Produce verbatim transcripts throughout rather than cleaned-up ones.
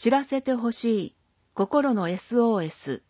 知らせてほしい心の エスオーエス。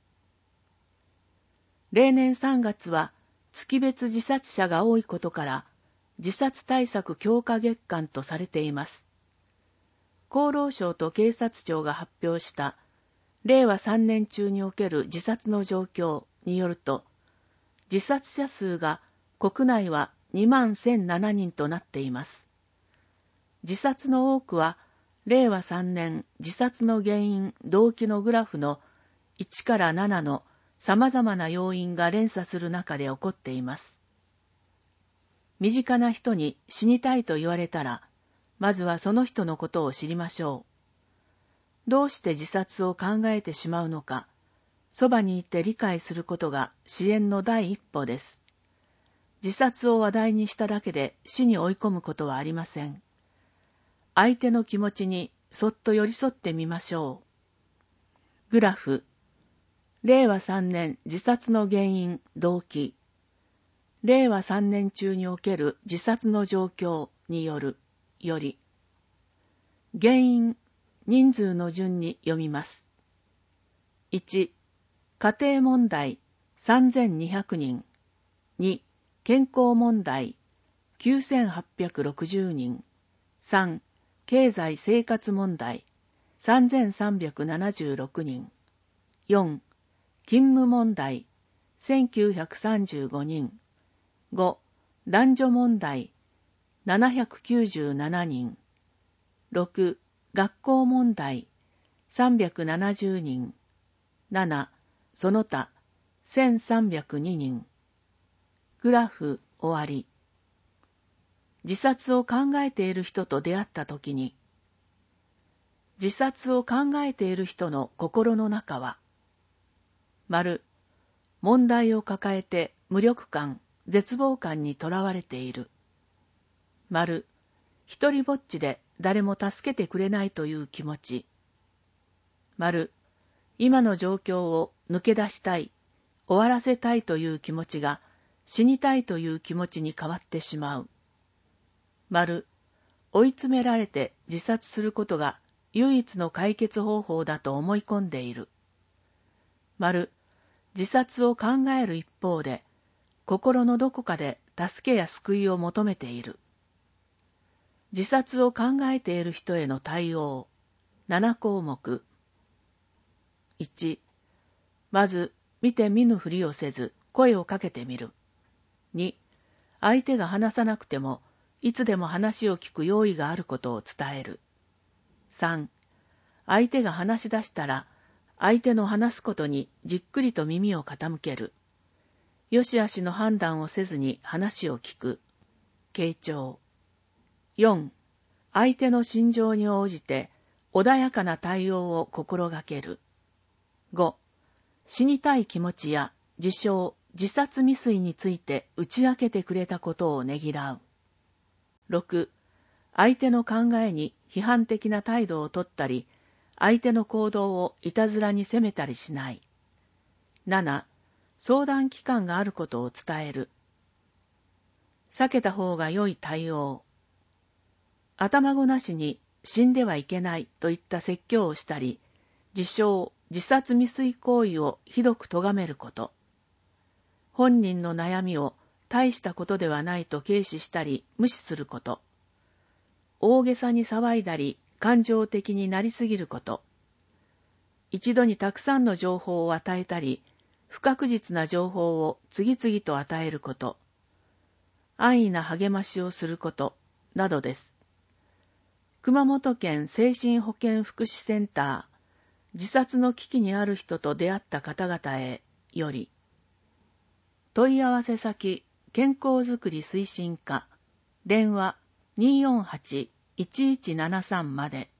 例年さんがつは月別自殺者が多いことから自殺対策強化月間とされています。厚労省と警察庁が発表したれいわさんねん中における自殺の状況によると、自殺者数が国内はにまんせんななにんとなっています。自殺の多くはれいわさんねん自殺の原因・動機のグラフのいちからななの様々な要因が連鎖する中で起こっています。身近な人に死にたいと言われたら、まずはその人のことを知りましょう。どうして自殺を考えてしまうのか、そばにいて理解することが支援の第一歩です。自殺を話題にしただけで死に追い込むことはありません。相手の気持ちにそっと寄り添ってみましょう。グラフ、れいわさんねん自殺の原因・動機、れいわさんねん中における自殺の状況による、より、原因、人数の順に読みます。いち、家庭問題さんぜんにひゃくにん、に、健康問題きゅうせんはっぴゃくろくじゅうにん、さん、経済生活問題さんぜんさんびゃくななじゅうろくにん、よん、勤務問題せんきゅうひゃくさんじゅうごにん、ご、男女問題ななひゃくきゅうじゅうななにん、ろく、学校問題さんびゃくななじゅうにん、なな、その他せんさんびゃくににん。グラフ終わり。自殺を考えている人と出会ったときに、自殺を考えている人の心の中は、丸、問題を抱えて無力感、絶望感にとらわれている。丸、一人ぼっちで誰も助けてくれないという気持ち。丸、今の状況を抜け出したい、終わらせたいという気持ちが死にたいという気持ちに変わってしまう。丸、追い詰められて自殺することが唯一の解決方法だと思い込んでいる。丸、自殺を考える一方で、心のどこかで助けや救いを求めている。自殺を考えている人への対応、ななこうもく。いち、まず見て見ぬふりをせず声をかけてみる。に、相手が話さなくてもいつでも話を聞く用意があることを伝える。さん、相手が話し出したら相手の話すことにじっくりと耳を傾ける。よしあしの判断をせずに話を聞く。傾聴。よん、相手の心情に応じて穏やかな対応を心がける。ご、死にたい気持ちや自傷、自殺未遂について打ち明けてくれたことをねぎらう。ろく、相手の考えに批判的な態度をとったり、相手の行動をいたずらに責めたりしない。なな、相談機関があることを伝える。避けた方が良い対応。頭ごなしに死んではいけないといった説教をしたり、自傷、自殺未遂行為をひどく咎めること。本人の悩みを大したことではないと軽視したり無視すること。大げさに騒いだり感情的になりすぎること。一度にたくさんの情報を与えたり、不確実な情報を次々と与えること。安易な励ましをすること、などです。熊本県精神保健福祉センター、自殺の危機にある人と出会った方々へより、問い合わせ先、健康づくり推進課、電話 にーよんはち いちいちななさん まで。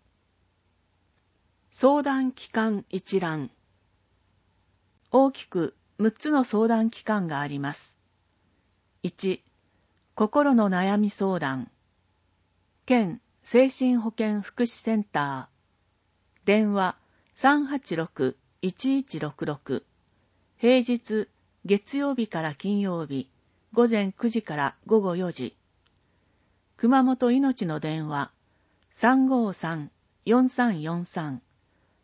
相談機関一覧。大きくむっつの相談機関があります。いち、心の悩み相談。県精神保健福祉センター。電話 さんはちろく いちいちろくろく。平日月曜日から金曜日、午前くじから午後よじ。熊本いのちの電話 さんごーさん よんさんよんさん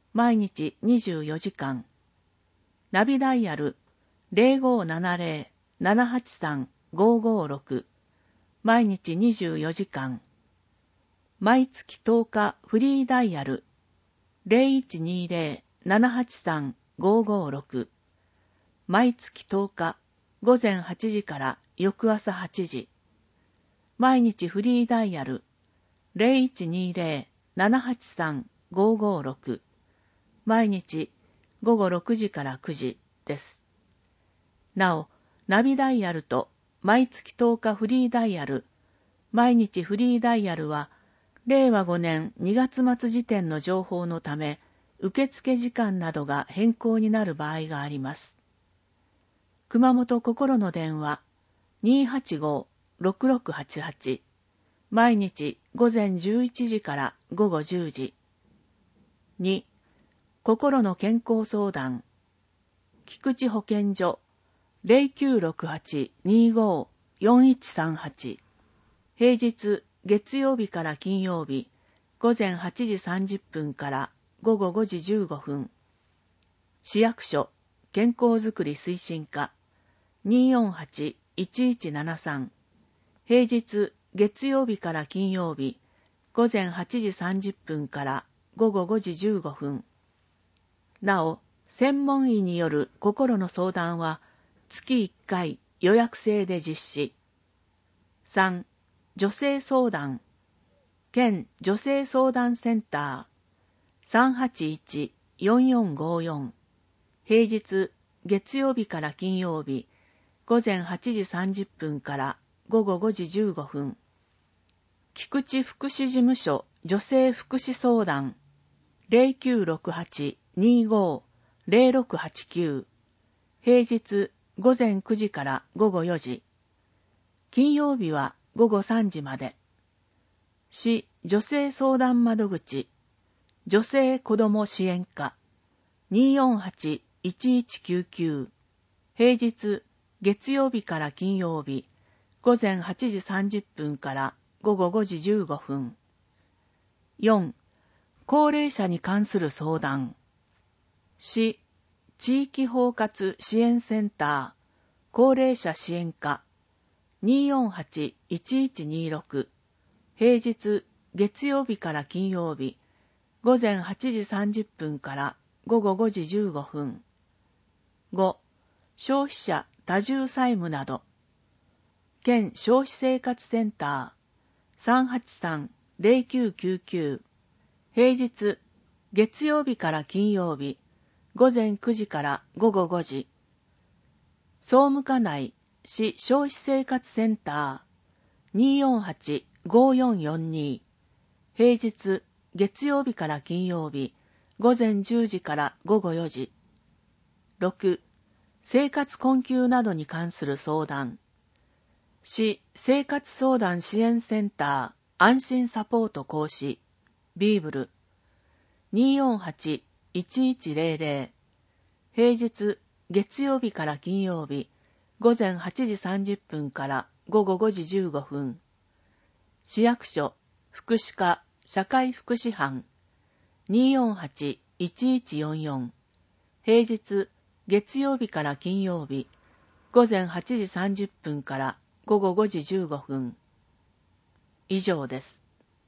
毎日にじゅうよじかん。ナビダイヤル ゼロごーななゼロ ななはちさん ごーごーろく、毎日にじゅうよじかん。毎月とおかフリーダイヤル ゼロいちにゼロ ななはちさん ごーごーろく、毎月とおか午前はちじから翌朝はちじ。毎日フリーダイヤル ゼロいちにゼロ ななはちさん ごーごーろく、毎日ごごろくじからくじです。なお、ナビダイヤルと毎月とおかフリーダイヤル、毎日フリーダイヤルは、れいわごねんにがつ末時点の情報のため、受付時間などが変更になる場合があります。熊本心の電話 にーはちごーろくろくはちはち、毎日午前じゅういちじから午後じゅうじ。に、心の健康相談、菊池保健所 ゼロきゅうろくはち にーごー よんいちさんはち、平日月曜日から金曜日午前はちじさんじゅっぷんから午後ごじじゅうごふん。市役所健康づくり推進課 にーよんはち いちいちななさん、平日月曜日から金曜日午前はちじさんじゅっぷんから午後ごじじゅうごふん。なお、専門医による心の相談は月いっかい予約制で実施。さん、女性相談、県女性相談センター さんはちいち よんよんごよん、平日月曜日から金曜日午前はちじさんじゅっぷんから午後ごじじゅうごふん。菊池福祉事務所女性福祉相談 ゼロきゅうろくはち にーごー ゼロろくはちきゅう、平日午前くじから午後よじ、金曜日は午後さんじまで。市女性相談窓口女性子ども支援課 にーよんはち いちいちきゅうきゅう、平日月曜日から金曜日午前はちじさんじゅっぷんから午後ごじじゅうごふん。よん、高齢者に関する相談、市地域包括支援センター高齢者支援課 にーよんはち いちいちにーろく、平日月曜日から金曜日午前はちじさんじゅっぷんから午後ごじじゅうごふん。ご、消費者多重債務など、県消費生活センター さんはちさん ゼロきゅうきゅうきゅう、平日月曜日から金曜日午前くじから午後ごじ。総務課内市消費生活センター にーよんはち ごーよんよんに、平日月曜日から金曜日午前じゅうじから午後よじ。ろく、生活困窮などに関する相談、市生活相談支援センター安心サポート講師ビーブル にーよんはち いちいちゼロゼロ、平日月曜日から金曜日午前はちじさんじゅっぷんから午後ごじじゅうごふん。市役所福祉課社会福祉班 にーよんはち いちいちよんよん、平日月曜日から金曜日午前はちじさんじゅっぷんから午後ごじじゅうごふん。以上です。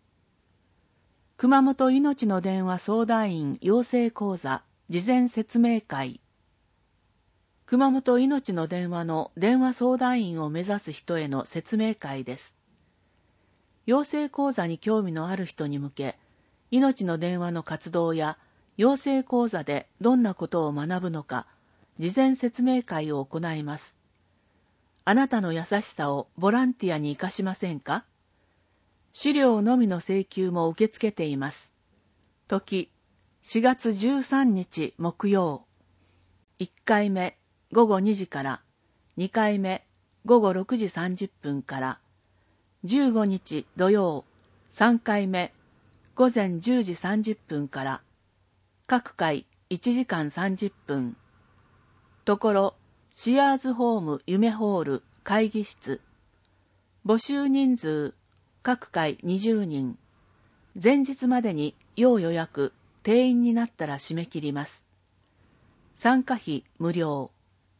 熊本いのちの電話相談員養成講座事前説明会。熊本いのちの電話の電話相談員を目指す人への説明会です。養成講座に興味のある人に向け、いのちの電話の活動や養成講座でどんなことを学ぶのか、事前説明会を行います。あなたの優しさをボランティアに生かしませんか？資料のみの請求も受け付けています。時、しがつじゅうさんにち木曜。いっかいめごごにじから、にかいめごごろくじさんじゅっぷんから、じゅうごにち土曜さんかいめごぜんじゅうじさんじゅっぷんから、各回いちじかんさんじゅっぷん。ところ、シアーズホーム夢ホール会議室。募集人数、各回にじゅうにん。前日までに要予約定員になったら締め切ります。参加費無料。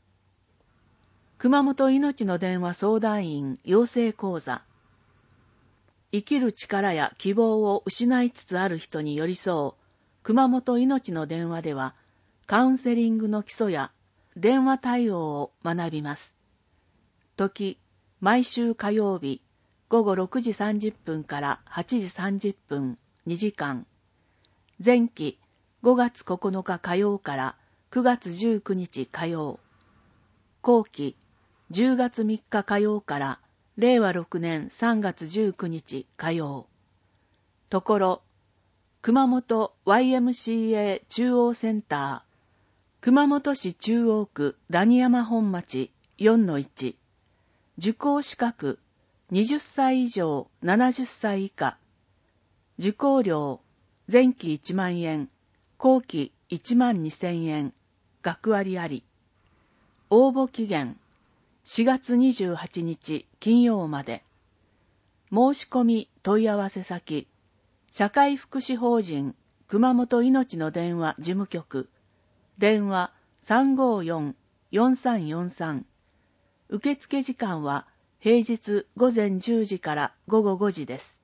熊本いのちの電話相談員養成講座。生きる力や希望を失いつつある人に寄り添う熊本いのちの電話では、カウンセリングの基礎や電話対応を学びます。時、毎週火曜日、午後ろくじさんじゅっぷんからはちじさんじゅっぷん、にじかん。前期、ごがつここのか火曜からくがつじゅうくにち火曜。後期、じゅうがつみっか火曜かられいわろくねんさんがつじゅうくにち火曜。ところ、熊本 ワイエムシーエー 中央センター、熊本市中央区谷山本町 よんのいち。受講資格、はたち以上ななじゅっさい以下。受講料、前期いちまんえん、後期いちまんにせんえん、学割あり。応募期限、しがつにじゅうはちにち金曜まで。申し込み問い合わせ先、社会福祉法人熊本いのちの電話事務局、電話 さんごよん よんさんよんさん。受付時間は平日午前じゅうじから午後ごじです。